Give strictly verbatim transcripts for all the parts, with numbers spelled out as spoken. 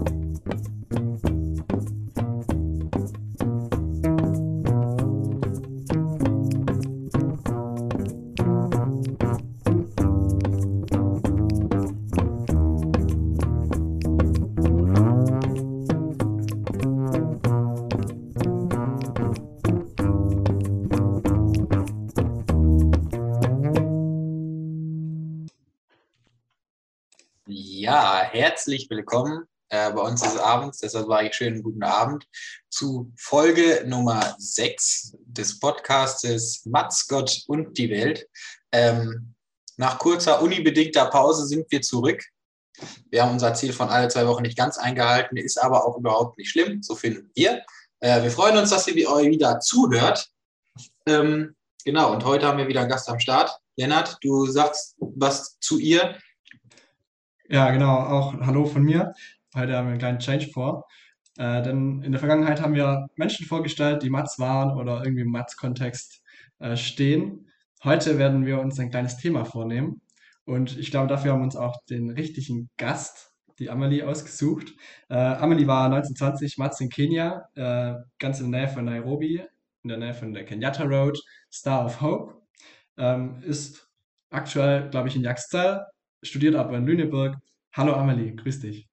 Ja, herzlich willkommen. Äh, bei uns ist es abends, deshalb sage ich schönen guten Abend zu Folge Nummer sechs des Podcastes Mats, Gott und die Welt. Ähm, nach kurzer unibedingter Pause sind wir zurück. Wir haben unser Ziel von alle zwei Wochen nicht ganz eingehalten, ist aber auch überhaupt nicht schlimm, so finden wir. Äh, wir freuen uns, dass ihr euch wieder zuhört. Ähm, genau, und heute haben wir wieder einen Gast am Start. Lennart, du sagst was zu ihr. Ja, genau, auch Hallo von mir. Heute haben wir einen kleinen Change vor. Äh, denn in der Vergangenheit haben wir Menschen vorgestellt, die Mats waren oder irgendwie im Mats-Kontext äh, stehen. Heute werden wir uns ein kleines Thema vornehmen. Und ich glaube, dafür haben wir uns auch den richtigen Gast, die Amelie, ausgesucht. Äh, Amelie war neunzehnhundertzwanzig Mats in Kenia, äh, ganz in der Nähe von Nairobi, in der Nähe von der Kenyatta Road, Star of Hope. Ähm, ist aktuell, glaube ich, in Yaxtel, studiert aber in Lüneburg. Hallo Amelie, grüß dich.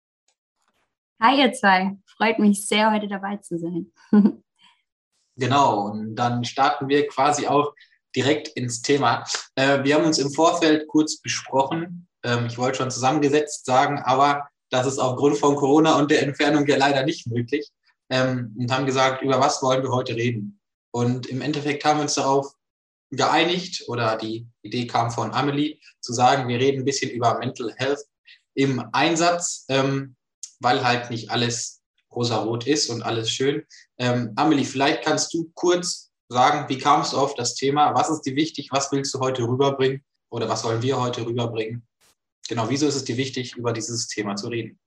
Hi ihr zwei, freut mich sehr, heute dabei zu sein. Genau, und dann starten wir quasi auch direkt ins Thema. Äh, wir haben uns im Vorfeld kurz besprochen. Ähm, ich wollte schon zusammengesetzt sagen, aber das ist aufgrund von Corona und der Entfernung ja leider nicht möglich. Ähm, und haben gesagt, über was wollen wir heute reden? Und im Endeffekt haben wir uns darauf geeinigt, oder die Idee kam von Amelie, zu sagen, wir reden ein bisschen über Mental Health im Einsatz, ähm, weil halt nicht alles rosarot ist und alles schön. Ähm, Amelie, vielleicht kannst du kurz sagen, wie kamst du auf das Thema? Was ist dir wichtig? Was willst du heute rüberbringen? Oder was wollen wir heute rüberbringen? Genau, wieso ist es dir wichtig, über dieses Thema zu reden?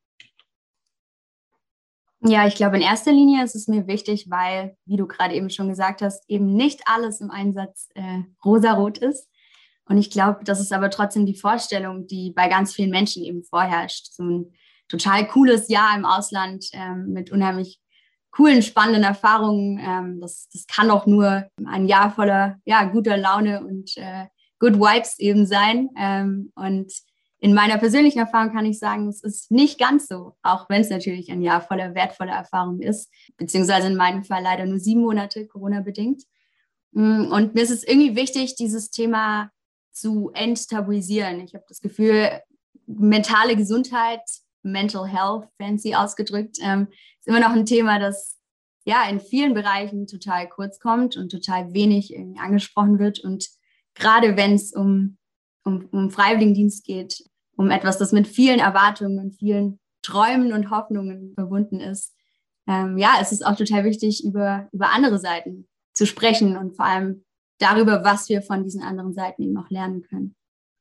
Ja, ich glaube, in erster Linie ist es mir wichtig, weil, wie du gerade eben schon gesagt hast, eben nicht alles im Einsatz äh, rosarot ist. Und ich glaube, das ist aber trotzdem die Vorstellung, die bei ganz vielen Menschen eben vorherrscht. So ein total cooles Jahr im Ausland ähm, mit unheimlich coolen, spannenden Erfahrungen. Ähm, das, das kann auch nur ein Jahr voller ja, guter Laune und äh, Good Vibes eben sein. Ähm, und in meiner persönlichen Erfahrung kann ich sagen, es ist nicht ganz so, auch wenn es natürlich ein Jahr voller wertvoller Erfahrungen ist, beziehungsweise in meinem Fall leider nur sieben Monate Corona-bedingt. Und mir ist es irgendwie wichtig, dieses Thema zu enttabuisieren. Ich habe das Gefühl, mentale Gesundheit, Mental Health, fancy ausgedrückt, ähm, ist immer noch ein Thema, das ja in vielen Bereichen total kurz kommt und total wenig irgendwie angesprochen wird. Und gerade wenn es um, um, um Freiwilligendienst geht, um etwas, das mit vielen Erwartungen und vielen Träumen und Hoffnungen verbunden ist, ähm, ja, es ist auch total wichtig, über, über andere Seiten zu sprechen und vor allem darüber, was wir von diesen anderen Seiten eben auch lernen können.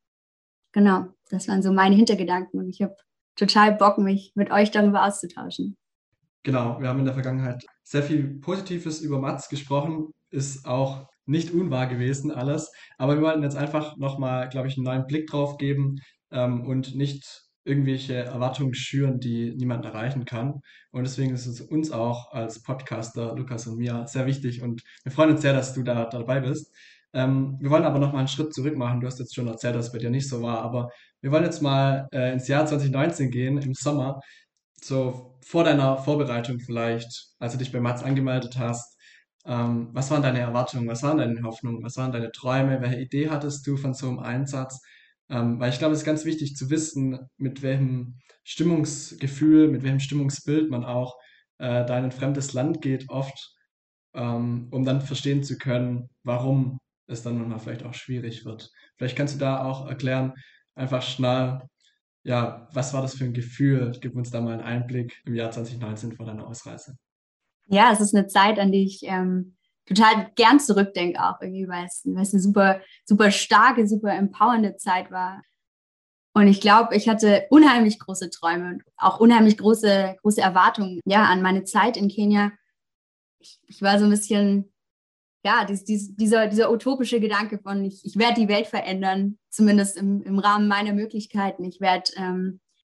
Genau, das waren so meine Hintergedanken und ich habe total Bock, mich mit euch darüber auszutauschen. Genau, wir haben in der Vergangenheit sehr viel Positives über Mats gesprochen, ist auch nicht unwahr gewesen alles, aber wir wollten jetzt einfach nochmal, glaube ich, einen neuen Blick drauf geben ähm, und nicht irgendwelche Erwartungen schüren, die niemand erreichen kann. Und deswegen ist es uns auch als Podcaster, Lukas und mir, sehr wichtig und wir freuen uns sehr, dass du da dabei bist. Ähm, wir wollen aber nochmal einen Schritt zurück machen. Du hast jetzt schon erzählt, dass es bei dir nicht so war, aber wir wollen jetzt mal äh, ins Jahr zwanzig neunzehn gehen, im Sommer, so vor deiner Vorbereitung vielleicht, als du dich bei Mats angemeldet hast. Ähm, was waren deine Erwartungen? Was waren deine Hoffnungen? Was waren deine Träume? Welche Idee hattest du von so einem Einsatz? Ähm, weil ich glaube, es ist ganz wichtig zu wissen, mit welchem Stimmungsgefühl, mit welchem Stimmungsbild man auch äh, da in ein fremdes Land geht, oft, ähm, um dann verstehen zu können, warum es dann manchmal vielleicht auch schwierig wird. Vielleicht kannst du da auch erklären, einfach schnell, ja, was war das für ein Gefühl? Gib uns da mal einen Einblick im Jahr zwanzig neunzehn vor deiner Ausreise. Ja, es ist eine Zeit, an die ich ähm, total gern zurückdenke auch irgendwie, weil es, weil es eine super, super starke, super empowernde Zeit war. Und ich glaube, ich hatte unheimlich große Träume und auch unheimlich große, große Erwartungen ja, an meine Zeit in Kenia. Ich, ich war so ein bisschen, ja, dies, dies, dieser, dieser utopische Gedanke von, ich, ich werde die Welt verändern, zumindest im, im Rahmen meiner Möglichkeiten. Ich werde ähm,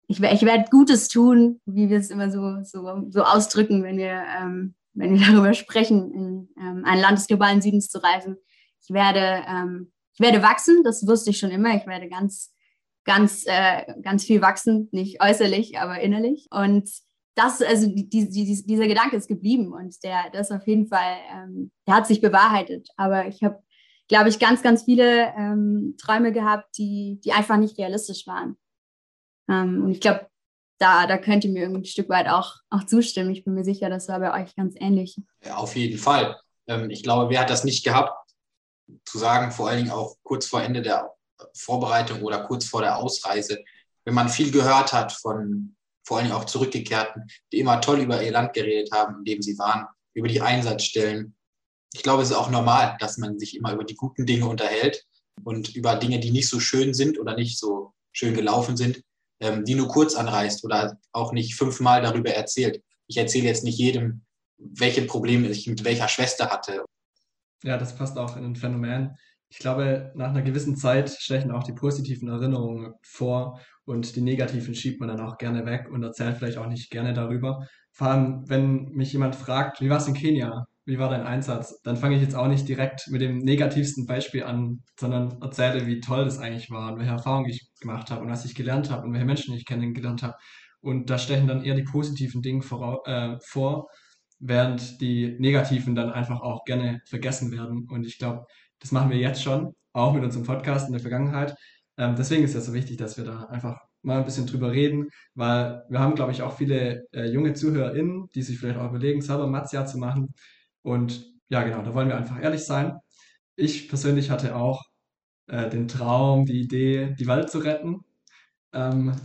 ich, ich werde Gutes tun, wie wir es immer so, so, so ausdrücken, wenn wir, ähm, wenn wir darüber sprechen, in ähm, ein Land des globalen Südens zu reisen. Ich werde, ähm, ich werde wachsen, das wusste ich schon immer. Ich werde ganz, ganz, äh, ganz viel wachsen, nicht äußerlich, aber innerlich. Und das, also die, die, dieser Gedanke ist geblieben und der, der ist auf jeden Fall, ähm, der hat sich bewahrheitet. Aber ich habe, glaube ich, ganz, ganz viele ähm, Träume gehabt, die, die einfach nicht realistisch waren. Ähm, und ich glaube, da, da könnt ihr mir irgendwie ein Stück weit auch, auch zustimmen. Ich bin mir sicher, das war bei euch ganz ähnlich. Ja, auf jeden Fall. Ähm, ich glaube, wer hat das nicht gehabt, zu sagen, vor allen Dingen auch kurz vor Ende der Vorbereitung oder kurz vor der Ausreise, wenn man viel gehört hat von vor allen Dingen auch Zurückgekehrten, die immer toll über ihr Land geredet haben, in dem sie waren, über die Einsatzstellen. Ich glaube, es ist auch normal, dass man sich immer über die guten Dinge unterhält und über Dinge, die nicht so schön sind oder nicht so schön gelaufen sind, ähm, die nur kurz anreißt oder auch nicht fünfmal darüber erzählt. Ich erzähle jetzt nicht jedem, welche Probleme ich mit welcher Schwester hatte. Ja, das passt auch in ein Phänomen. Ich glaube, nach einer gewissen Zeit stechen auch die positiven Erinnerungen vor und die negativen schiebt man dann auch gerne weg und erzählt vielleicht auch nicht gerne darüber. Vor allem, wenn mich jemand fragt, wie war es in Kenia? Wie war dein Einsatz? Dann fange ich jetzt auch nicht direkt mit dem negativsten Beispiel an, sondern erzähle, wie toll das eigentlich war und welche Erfahrungen ich gemacht habe und was ich gelernt habe und welche Menschen ich kennengelernt habe. Und da stechen dann eher die positiven Dinge vor, äh, vor während die negativen dann einfach auch gerne vergessen werden. Und ich glaube, das machen wir jetzt schon, auch mit unserem Podcast in der Vergangenheit. Ähm, deswegen ist es so wichtig, dass wir da einfach mal ein bisschen drüber reden, weil wir haben, glaube ich, auch viele äh, junge ZuhörerInnen, die sich vielleicht auch überlegen, selber Mathsjahr zu machen. Und ja, genau, da wollen wir einfach ehrlich sein. Ich persönlich hatte auch äh, den Traum, die Idee, die Welt zu retten. Ähm,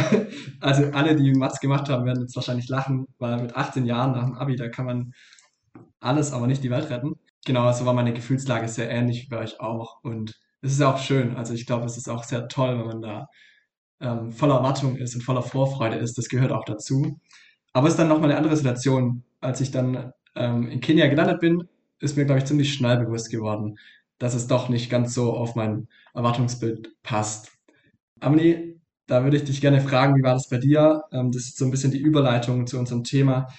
also alle, die Mathe gemacht haben, werden jetzt wahrscheinlich lachen, weil mit achtzehn Jahren nach dem Abi, da kann man alles, aber nicht die Welt retten. Genau, so war meine Gefühlslage sehr ähnlich wie bei euch auch. Und es ist auch schön. Also ich glaube, es ist auch sehr toll, wenn man da ähm, voller Erwartung ist und voller Vorfreude ist. Das gehört auch dazu. Aber es ist dann nochmal eine andere Situation. Als ich dann ähm, in Kenia gelandet bin, ist mir, glaube ich, ziemlich schnell bewusst geworden, dass es doch nicht ganz so auf mein Erwartungsbild passt. Amelie, da würde ich dich gerne fragen, wie war das bei dir? Ähm, das ist so ein bisschen die Überleitung zu unserem Thema.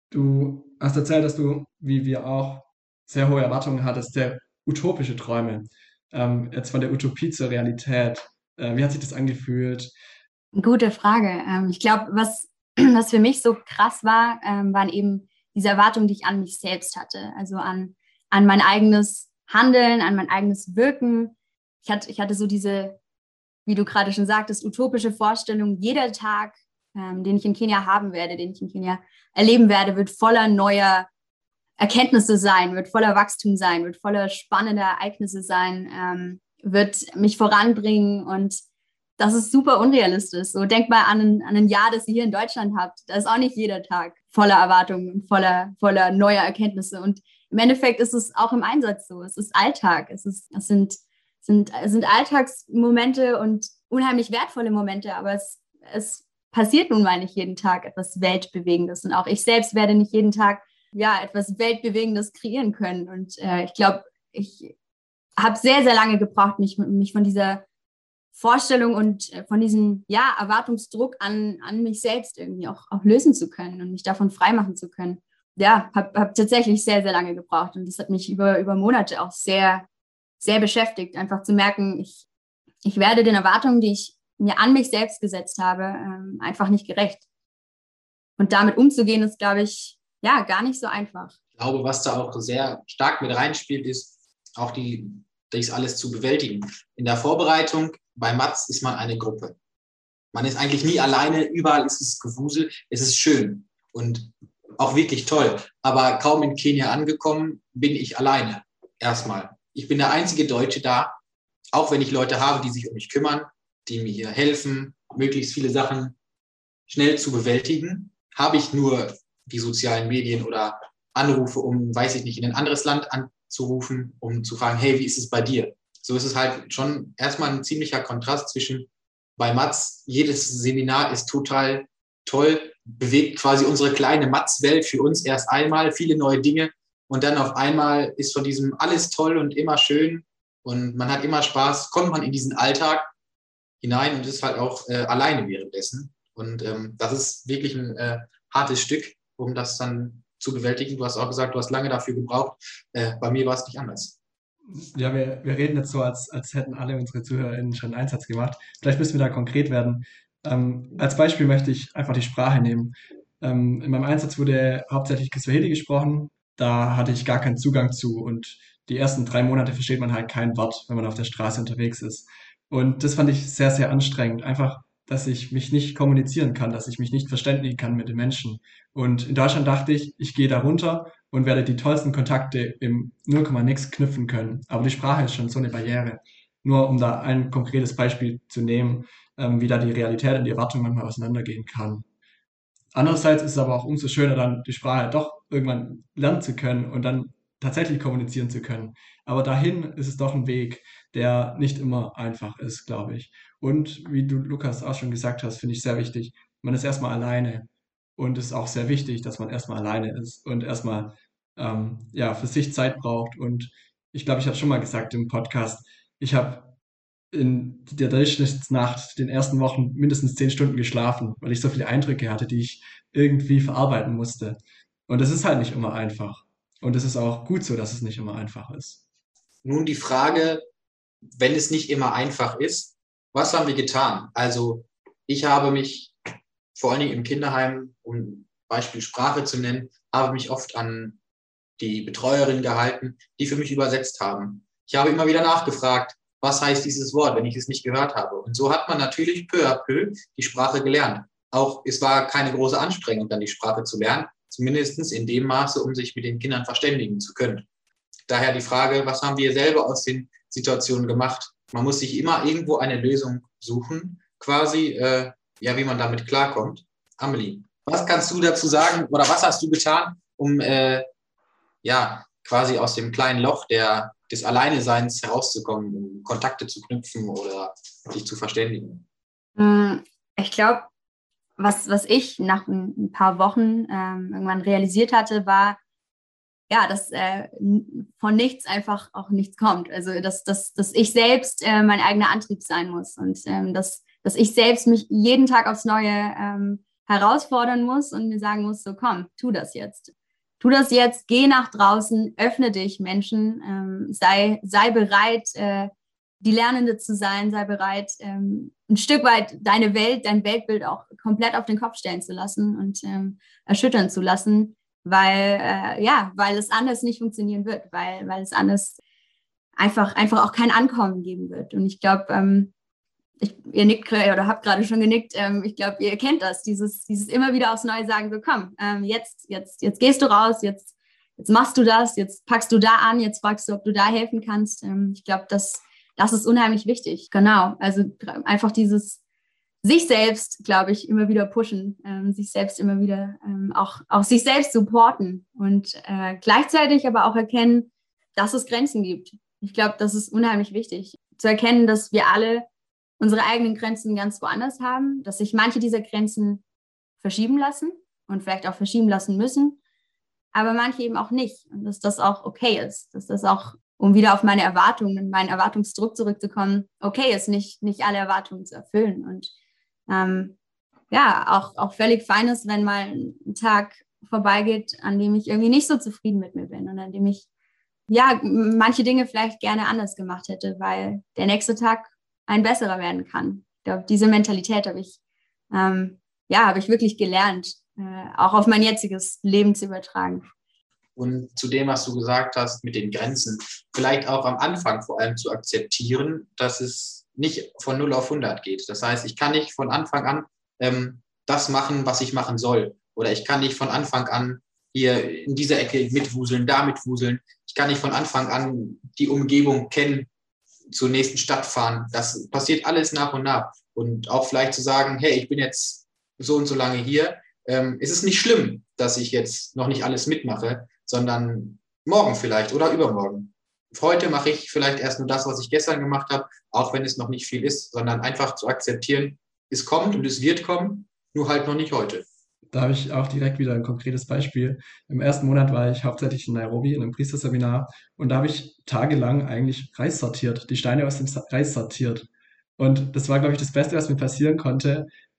Du hast erzählt, dass du, wie wir auch, sehr hohe Erwartungen hattest, sehr utopische Träume. Ähm, jetzt von der Utopie zur Realität. Äh, wie hat sich das angefühlt? Gute Frage. Ähm, ich glaube, was, was für mich so krass war, ähm, waren eben diese Erwartungen, die ich an mich selbst hatte. Also an, an mein eigenes Handeln, an mein eigenes Wirken. Ich hatte, ich hatte so diese, wie du gerade schon sagtest, utopische Vorstellung, jeder Tag, ähm, den ich in Kenia haben werde, den ich in Kenia erleben werde, wird voller neuer Erkenntnisse sein, wird voller Wachstum sein, wird voller spannender Ereignisse sein, ähm, wird mich voranbringen und das ist super unrealistisch. So, denk mal an ein, an ein Jahr, das ihr hier in Deutschland habt. Da ist auch nicht jeder Tag voller Erwartungen und voller, voller neuer Erkenntnisse. Und im Endeffekt ist es auch im Einsatz so. Es ist Alltag. Es, ist, es sind, sind, es sind Alltagsmomente und unheimlich wertvolle Momente, aber es, es passiert nun mal nicht jeden Tag etwas Weltbewegendes. Und auch ich selbst werde nicht jeden Tag ja, etwas Weltbewegendes kreieren können. Und äh, ich glaube, ich habe sehr, sehr lange gebraucht, mich, mich von dieser Vorstellung und von diesem ja, Erwartungsdruck an, an mich selbst irgendwie auch, auch lösen zu können und mich davon freimachen zu können. Ja, habe hab tatsächlich sehr, sehr lange gebraucht und das hat mich über, über Monate auch sehr, sehr beschäftigt, einfach zu merken, ich, ich werde den Erwartungen, die ich mir an mich selbst gesetzt habe, ähm, einfach nicht gerecht. Und damit umzugehen, ist, glaube ich, ja, gar nicht so einfach. Ich glaube, was da auch sehr stark mit reinspielt, ist auch die, das alles zu bewältigen. In der Vorbereitung bei Matz ist man eine Gruppe. Man ist eigentlich nie alleine, überall ist es Gewusel, es ist schön und auch wirklich toll. Aber kaum in Kenia angekommen, bin ich alleine. Erstmal. Ich bin der einzige Deutsche da, auch wenn ich Leute habe, die sich um mich kümmern, die mir hier helfen, möglichst viele Sachen schnell zu bewältigen, habe ich nur die sozialen Medien oder Anrufe, um, weiß ich nicht, in ein anderes Land anzurufen, um zu fragen, hey, wie ist es bei dir? So ist es halt schon erstmal ein ziemlicher Kontrast zwischen bei Matz, jedes Seminar ist total toll, bewegt quasi unsere kleine Matz-Welt für uns erst einmal, viele neue Dinge und dann auf einmal ist von diesem alles toll und immer schön und man hat immer Spaß, kommt man in diesen Alltag hinein und ist halt auch äh, alleine währenddessen. Und ähm, das ist wirklich ein äh, hartes Stück, um das dann zu bewältigen. Du hast auch gesagt, du hast lange dafür gebraucht. Äh, bei mir war es nicht anders. Ja, wir, wir reden jetzt so, als, als hätten alle unsere ZuhörerInnen schon einen Einsatz gemacht. Vielleicht müssen wir da konkret werden. Ähm, als Beispiel möchte ich einfach die Sprache nehmen. Ähm, in meinem Einsatz wurde hauptsächlich Kiswahili gesprochen. Da hatte ich gar keinen Zugang zu und die ersten drei Monate versteht man halt kein Wort, wenn man auf der Straße unterwegs ist. Und das fand ich sehr, sehr anstrengend. Einfach, dass ich mich nicht kommunizieren kann, dass ich mich nicht verständigen kann mit den Menschen. Und in Deutschland dachte ich, ich gehe da runter und werde die tollsten Kontakte im null Komma nix knüpfen können. Aber die Sprache ist schon so eine Barriere. Nur um da ein konkretes Beispiel zu nehmen, ähm, wie da die Realität und die Erwartung manchmal auseinandergehen kann. Andererseits ist es aber auch umso schöner, dann die Sprache doch irgendwann lernen zu können und dann tatsächlich kommunizieren zu können. Aber dahin ist es doch ein Weg, der nicht immer einfach ist, glaube ich. Und wie du, Lukas, auch schon gesagt hast, finde ich sehr wichtig, man ist erstmal alleine. Und es ist auch sehr wichtig, dass man erstmal alleine ist und erstmal ähm, ja, für sich Zeit braucht. Und ich glaube, ich habe schon mal gesagt im Podcast, ich habe in der Durchschnittsnacht den ersten Wochen mindestens zehn Stunden geschlafen, weil ich so viele Eindrücke hatte, die ich irgendwie verarbeiten musste. Und das ist halt nicht immer einfach. Und es ist auch gut so, dass es nicht immer einfach ist. Nun die Frage, wenn es nicht immer einfach ist, was haben wir getan? Also ich habe mich vor allen Dingen im Kinderheim, um Beispiel Sprache zu nennen, habe mich oft an die Betreuerin gehalten, die für mich übersetzt haben. Ich habe immer wieder nachgefragt, was heißt dieses Wort, wenn ich es nicht gehört habe. Und so hat man natürlich peu à peu die Sprache gelernt. Auch es war keine große Anstrengung, dann die Sprache zu lernen, zumindest in dem Maße, um sich mit den Kindern verständigen zu können. Daher die Frage, was haben wir selber aus den Situationen gemacht? Man muss sich immer irgendwo eine Lösung suchen, quasi, äh, ja, wie man damit klarkommt. Amelie, was kannst du dazu sagen oder was hast du getan, um äh, ja, quasi aus dem kleinen Loch der, des Alleineseins herauszukommen, um Kontakte zu knüpfen oder sich zu verständigen? Ich glaube, was, was ich nach ein paar Wochen ähm, irgendwann realisiert hatte, war, ja, dass äh, von nichts einfach auch nichts kommt. Also, dass, dass, dass ich selbst äh, mein eigener Antrieb sein muss und ähm, dass, dass ich selbst mich jeden Tag aufs Neue ähm, herausfordern muss und mir sagen muss, so komm, tu das jetzt. Tu das jetzt, geh nach draußen, öffne dich, Menschen, ähm, sei, sei bereit, äh, die Lernende zu sein, sei bereit, ähm, ein Stück weit deine Welt, dein Weltbild auch komplett auf den Kopf stellen zu lassen und ähm, erschüttern zu lassen, weil, äh, ja, weil es anders nicht funktionieren wird, weil, weil es anders einfach, einfach auch kein Ankommen geben wird. Und ich glaube, ähm, ich, ihr nickt oder habt gerade schon genickt, ähm, ich glaube, ihr kennt das, dieses, dieses immer wieder aufs Neue sagen, so komm, ähm, jetzt, jetzt, jetzt gehst du raus, jetzt, jetzt machst du das, jetzt packst du da an, jetzt fragst du, ob du da helfen kannst. Ähm, ich glaube, das, das ist unheimlich wichtig. Genau, also einfach dieses sich selbst, glaube ich, immer wieder pushen, ähm, sich selbst immer wieder ähm, auch, auch sich selbst supporten und äh, gleichzeitig aber auch erkennen, dass es Grenzen gibt. Ich glaube, das ist unheimlich wichtig, zu erkennen, dass wir alle unsere eigenen Grenzen ganz woanders haben, dass sich manche dieser Grenzen verschieben lassen und vielleicht auch verschieben lassen müssen, aber manche eben auch nicht und dass das auch okay ist, dass das auch, um wieder auf meine Erwartungen und meinen Erwartungsdruck zurückzukommen, okay ist, nicht, nicht alle Erwartungen zu erfüllen und ähm, ja, auch, auch völlig fein ist, wenn mal ein Tag vorbeigeht, an dem ich irgendwie nicht so zufrieden mit mir bin und an dem ich ja manche Dinge vielleicht gerne anders gemacht hätte, weil der nächste Tag ein besserer werden kann. Ich glaube, diese Mentalität habe ich, ähm, ja, habe ich wirklich gelernt, äh, auch auf mein jetziges Leben zu übertragen. Und zu dem, was du gesagt hast mit den Grenzen, vielleicht auch am Anfang vor allem zu akzeptieren, dass es nicht von null auf hundert geht. Das heißt, ich kann nicht von Anfang an ähm, das machen, was ich machen soll. Oder ich kann nicht von Anfang an hier in dieser Ecke mitwuseln, da mitwuseln. Ich kann nicht von Anfang an die Umgebung kennen, zur nächsten Stadt fahren. Das passiert alles nach und nach. Und auch vielleicht zu sagen, hey, ich bin jetzt so und so lange hier. Ähm, es ist nicht schlimm, dass ich jetzt noch nicht alles mitmache, sondern morgen vielleicht oder übermorgen. Heute mache ich vielleicht erst nur das, was ich gestern gemacht habe, auch wenn es noch nicht viel ist, sondern einfach zu akzeptieren, es kommt und es wird kommen, nur halt noch nicht heute. Da habe ich auch direkt wieder ein konkretes Beispiel. Im ersten Monat war ich hauptsächlich in Nairobi in einem Priesterseminar und da habe ich tagelang eigentlich Reis sortiert, die Steine aus dem Reis sortiert. Und das war, glaube ich, das Beste, was mir passieren konnte,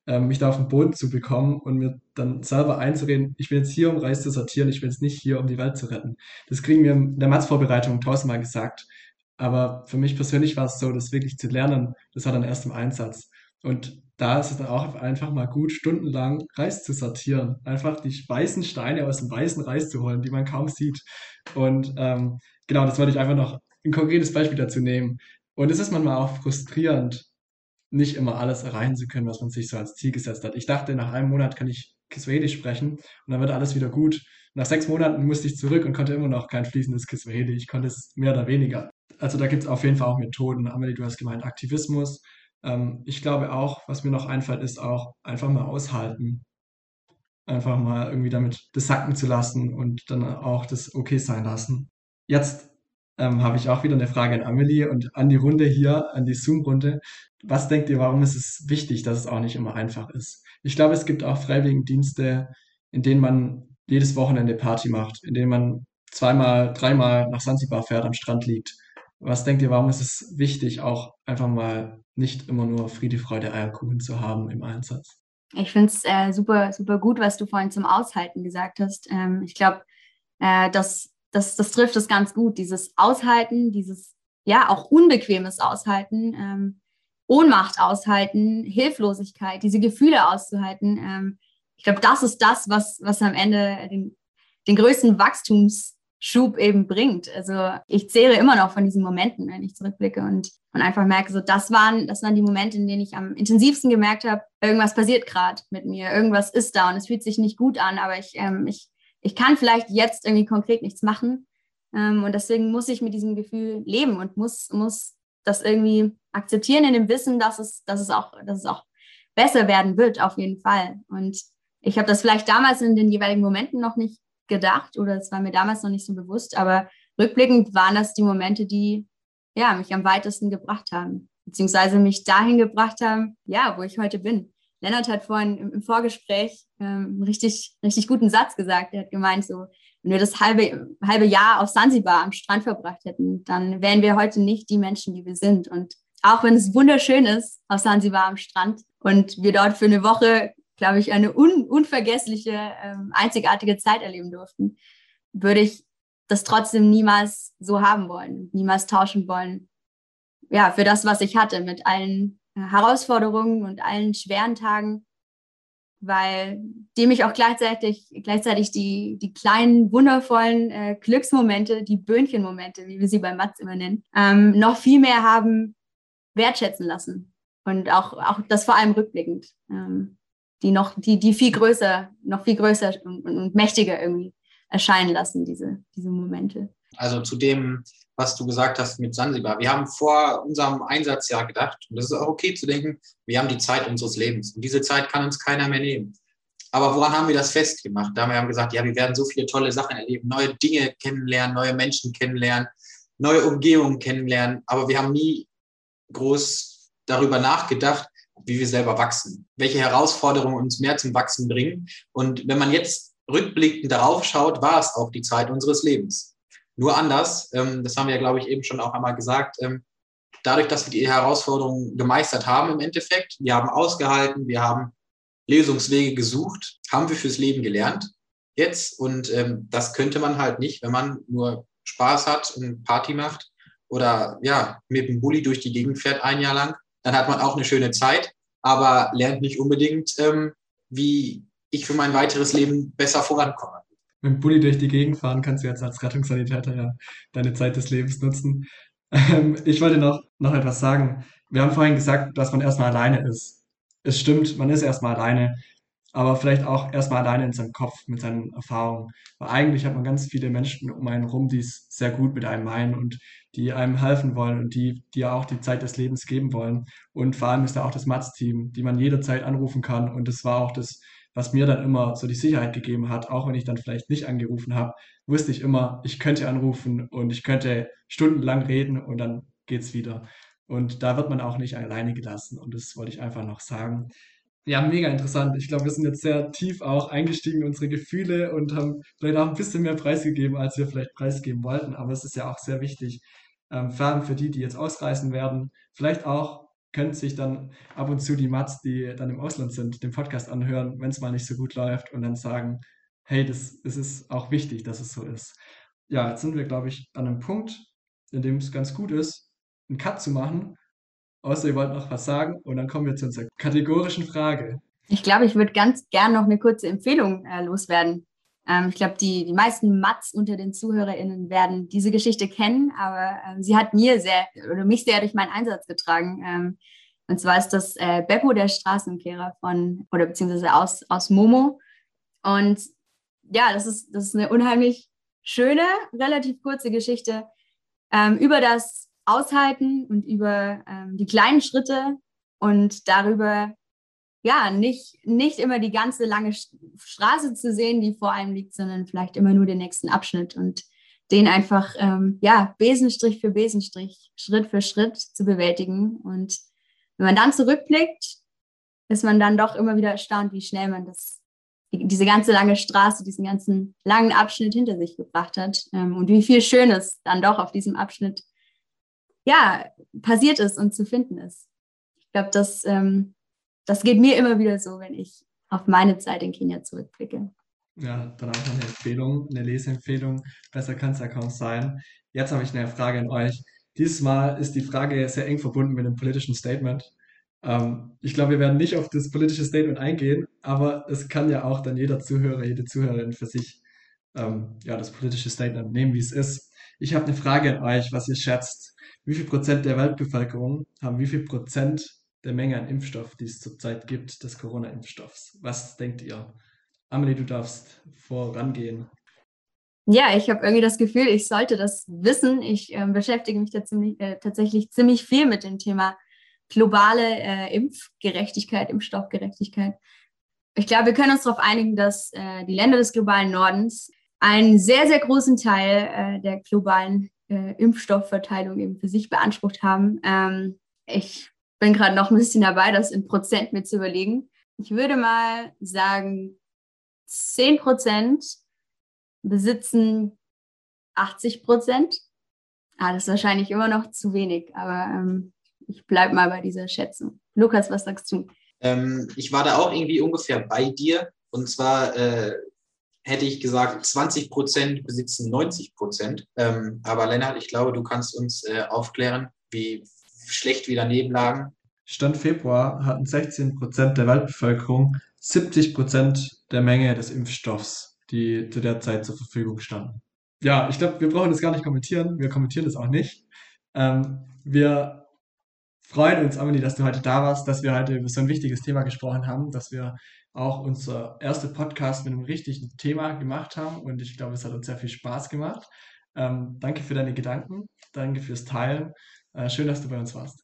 ähm, mich da auf den Boden zu bekommen und mir dann selber einzureden, ich bin jetzt hier, um Reis zu sortieren, ich bin jetzt nicht hier, um die Welt zu retten. Das kriegen wir in der Maths-Vorbereitung tausendmal gesagt. Aber für mich persönlich war es so, das wirklich zu lernen, das war dann erst im Einsatz. Und da ist es dann auch einfach mal gut, stundenlang Reis zu sortieren. Einfach die weißen Steine aus dem weißen Reis zu holen, die man kaum sieht. Und ähm, genau, das wollte ich einfach noch ein konkretes Beispiel dazu nehmen. Und es ist manchmal auch frustrierend, nicht immer alles erreichen zu können, was man sich so als Ziel gesetzt hat. Ich dachte, nach einem Monat kann ich Kiswahili sprechen und dann wird alles wieder gut. Nach sechs Monaten musste ich zurück und konnte immer noch kein fließendes Kiswahili. Ich konnte es mehr oder weniger. Also da gibt es auf jeden Fall auch Methoden. Amelie, du hast gemeint, Aktivismus. Ähm, ich glaube auch, was mir noch einfällt, ist auch einfach mal aushalten. Einfach mal irgendwie damit das sacken zu lassen und dann auch das okay sein lassen. Jetzt ähm, habe ich auch wieder eine Frage an Amelie und an die Runde hier, an die Zoom-Runde. Was denkt ihr, warum ist es wichtig, dass es auch nicht immer einfach ist? Ich glaube, es gibt auch Freiwilligendienste, in denen man jedes Wochenende Party macht, in denen man zweimal, dreimal nach Sansibar fährt, am Strand liegt. Was denkt ihr, warum ist es wichtig, auch einfach mal nicht immer nur Friede, Freude, Eierkuchen zu haben im Einsatz? Ich finde es äh, super, super gut, was du vorhin zum Aushalten gesagt hast. Ähm, ich glaube, äh, das, das, das trifft es ganz gut. Dieses Aushalten, dieses ja auch unbequemes Aushalten, ähm, Ohnmacht aushalten, Hilflosigkeit, diese Gefühle auszuhalten. Ähm, ich glaube, das ist das, was, was am Ende den, den größten Wachstumsschub eben bringt. Also ich zehre immer noch von diesen Momenten, wenn ich zurückblicke und, und einfach merke, so das waren, das waren die Momente, in denen ich am intensivsten gemerkt habe, irgendwas passiert gerade mit mir, irgendwas ist da und es fühlt sich nicht gut an, aber ich, ähm, ich, ich kann vielleicht jetzt irgendwie konkret nichts machen. Ähm, und deswegen muss ich mit diesem Gefühl leben und muss, muss das irgendwie akzeptieren in dem Wissen, dass es, dass es auch, dass es auch besser werden wird, auf jeden Fall. Und ich habe das vielleicht damals in den jeweiligen Momenten noch nicht gedacht oder es war mir damals noch nicht so bewusst, aber rückblickend waren das die Momente, die ja, mich am weitesten gebracht haben, beziehungsweise mich dahin gebracht haben, ja, wo ich heute bin. Lennart hat vorhin im, im Vorgespräch ähm, einen richtig, richtig guten Satz gesagt. Er hat gemeint, so, wenn wir das halbe, halbe Jahr auf Sansibar am Strand verbracht hätten, dann wären wir heute nicht die Menschen, die wir sind. Und auch wenn es wunderschön ist auf Sansibar am Strand und wir dort für eine Woche, glaube ich, eine un, unvergessliche, ähm, einzigartige Zeit erleben durften, würde ich das trotzdem niemals so haben wollen, niemals tauschen wollen. Ja, für das, was ich hatte, mit allen Herausforderungen und allen schweren Tagen, weil die mich auch gleichzeitig, gleichzeitig die, die kleinen, wundervollen äh, Glücksmomente, die Böhnchenmomente, wie wir sie bei Mats immer nennen, ähm, noch viel mehr haben wertschätzen lassen. Und auch, auch das vor allem rückblickend, ähm, die noch, die, die viel größer, noch viel größer und, und mächtiger irgendwie erscheinen lassen, diese, diese Momente. Also zu dem, was du gesagt hast mit Sansibar. Wir haben vor unserem Einsatzjahr gedacht, und das ist auch okay zu denken, wir haben die Zeit unseres Lebens. Und diese Zeit kann uns keiner mehr nehmen. Aber woran haben wir das festgemacht? Da haben wir gesagt, ja, wir werden so viele tolle Sachen erleben, neue Dinge kennenlernen, neue Menschen kennenlernen, neue Umgebungen kennenlernen. Aber wir haben nie groß darüber nachgedacht, wie wir selber wachsen, welche Herausforderungen uns mehr zum Wachsen bringen. Und wenn man jetzt rückblickend darauf schaut, war es auch die Zeit unseres Lebens. Nur anders, ähm, das haben wir ja, glaube ich, eben schon auch einmal gesagt, ähm, dadurch, dass wir die Herausforderungen gemeistert haben im Endeffekt, wir haben ausgehalten, wir haben Lösungswege gesucht, haben wir fürs Leben gelernt jetzt. Und ähm, das könnte man halt nicht, wenn man nur Spaß hat und Party macht oder ja, mit dem Bulli durch die Gegend fährt ein Jahr lang. Dann hat man auch eine schöne Zeit, aber lernt nicht unbedingt, ähm, wie ich für mein weiteres Leben besser vorankomme. Mit dem Bulli durch die Gegend fahren kannst du jetzt als Rettungssanitäter ja deine Zeit des Lebens nutzen. Ähm, ich wollte noch, noch etwas sagen. Wir haben vorhin gesagt, dass man erstmal alleine ist. Es stimmt, man ist erstmal alleine, aber vielleicht auch erstmal alleine in seinem Kopf mit seinen Erfahrungen. Weil eigentlich hat man ganz viele Menschen um einen rum, die es sehr gut mit einem meinen und die einem helfen wollen und die dir auch die Zeit des Lebens geben wollen. Und vor allem ist da auch das Mats-Team, die man jederzeit anrufen kann. Und das war auch das, was mir dann immer so die Sicherheit gegeben hat, auch wenn ich dann vielleicht nicht angerufen habe, wusste ich immer, ich könnte anrufen und ich könnte stundenlang reden und dann geht's wieder. Und da wird man auch nicht alleine gelassen. Und das wollte ich einfach noch sagen. Ja, mega interessant. Ich glaube, wir sind jetzt sehr tief auch eingestiegen in unsere Gefühle und haben vielleicht auch ein bisschen mehr preisgegeben, als wir vielleicht preisgeben wollten. Aber es ist ja auch sehr wichtig, ähm, vor allem für die, die jetzt ausreisen werden, vielleicht auch können sich dann ab und zu die Mats, die dann im Ausland sind, den Podcast anhören, wenn es mal nicht so gut läuft und dann sagen, hey, das, das ist auch wichtig, dass es so ist. Ja, jetzt sind wir, glaube ich, an einem Punkt, in dem es ganz gut ist, einen Cut zu machen, außer ihr wollt noch was sagen und dann kommen wir zu unserer kategorischen Frage. Ich glaube, ich würde ganz gern noch eine kurze Empfehlung äh, loswerden. Ähm, ich glaube, die, die meisten Mats unter den ZuhörerInnen werden diese Geschichte kennen, aber ähm, sie hat mir sehr, oder mich sehr durch meinen Einsatz getragen. Ähm, und zwar ist das äh, Beppo, der Straßenkehrer von, oder beziehungsweise aus, aus Momo. Und ja, das ist, das ist eine unheimlich schöne, relativ kurze Geschichte ähm, über das Aushalten und über ähm, die kleinen Schritte und darüber, ja, nicht, nicht immer die ganze lange Straße zu sehen, die vor einem liegt, sondern vielleicht immer nur den nächsten Abschnitt und den einfach, ähm, ja, Besenstrich für Besenstrich, Schritt für Schritt zu bewältigen. Und wenn man dann zurückblickt, ist man dann doch immer wieder erstaunt, wie schnell man das, die, diese ganze lange Straße, diesen ganzen langen Abschnitt hinter sich gebracht hat ähm, und wie viel Schönes dann doch auf diesem Abschnitt, ja, passiert ist und zu finden ist. Ich glaube, das ähm, Das geht mir immer wieder so, wenn ich auf meine Zeit in Kenia zurückblicke. Ja, dann auch noch eine Empfehlung, eine Leseempfehlung. Besser kann es ja kaum sein. Jetzt habe ich eine Frage an euch. Dieses Mal ist die Frage sehr eng verbunden mit dem politischen Statement. Ähm, ich glaube, wir werden nicht auf das politische Statement eingehen, aber es kann ja auch dann jeder Zuhörer, jede Zuhörerin für sich ähm, ja, das politische Statement nehmen, wie es ist. Ich habe eine Frage an euch, was ihr schätzt. Wie viel Prozent der Weltbevölkerung haben wie viel Prozent der Menge an Impfstoff, die es zurzeit gibt, des Corona-Impfstoffs? Was denkt ihr? Amelie, du darfst vorangehen. Ja, ich habe irgendwie das Gefühl, ich sollte das wissen. Ich äh, beschäftige mich da ziemlich, äh, tatsächlich ziemlich viel mit dem Thema globale äh, Impfgerechtigkeit, Impfstoffgerechtigkeit. Ich glaube, wir können uns darauf einigen, dass äh, die Länder des globalen Nordens einen sehr, sehr großen Teil äh, der globalen äh, Impfstoffverteilung eben für sich beansprucht haben. Ähm, ich bin gerade noch ein bisschen dabei, das in Prozent mir zu überlegen. Ich würde mal sagen, zehn Prozent besitzen achtzig Prozent. Ah, das ist wahrscheinlich immer noch zu wenig, aber ähm, ich bleibe mal bei dieser Schätzung. Lukas, was sagst du? Ähm, ich war da auch irgendwie ungefähr bei dir. Und zwar äh, hätte ich gesagt, zwanzig Prozent besitzen neunzig Prozent. Ähm, aber Lennart, ich glaube, du kannst uns äh, aufklären, wie schlecht wir daneben lagen. Stand Februar hatten sechzehn Prozent der Weltbevölkerung siebzig Prozent der Menge des Impfstoffs, die zu der Zeit zur Verfügung standen. Ja, ich glaube, wir brauchen das gar nicht kommentieren. Wir kommentieren das auch nicht. Ähm, wir freuen uns, Amelie, dass du heute da warst, dass wir heute über so ein wichtiges Thema gesprochen haben, dass wir auch unser erster Podcast mit einem richtigen Thema gemacht haben und ich glaube, es hat uns sehr viel Spaß gemacht. Ähm, danke für deine Gedanken, danke fürs Teilen. Äh, schön, dass du bei uns warst.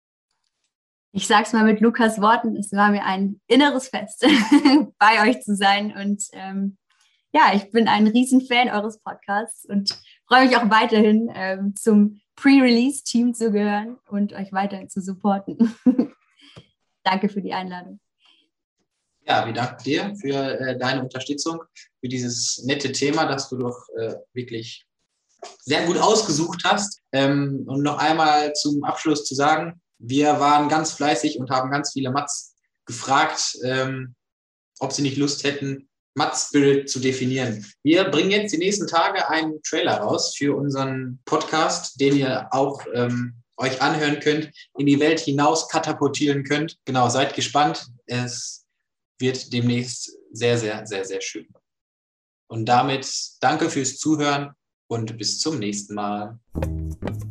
Ich sage es mal mit Lukas Worten, es war mir ein inneres Fest, bei euch zu sein. Und ähm, ja, ich bin ein Riesenfan eures Podcasts und freue mich auch weiterhin ähm, zum Pre-Release-Team zu gehören und euch weiterhin zu supporten. Danke für die Einladung. Ja, wir danken dir für äh, deine Unterstützung, für dieses nette Thema, das du doch äh, wirklich sehr gut ausgesucht hast. Ähm, und noch einmal zum Abschluss zu sagen, wir waren ganz fleißig und haben ganz viele Mats gefragt, ähm, ob sie nicht Lust hätten, Mat-Spirit zu definieren. Wir bringen jetzt die nächsten Tage einen Trailer raus für unseren Podcast, den ihr auch ähm, euch anhören könnt, in die Welt hinaus katapultieren könnt. Genau, seid gespannt. Es wird demnächst sehr, sehr, sehr, sehr schön. Und damit danke fürs Zuhören und bis zum nächsten Mal.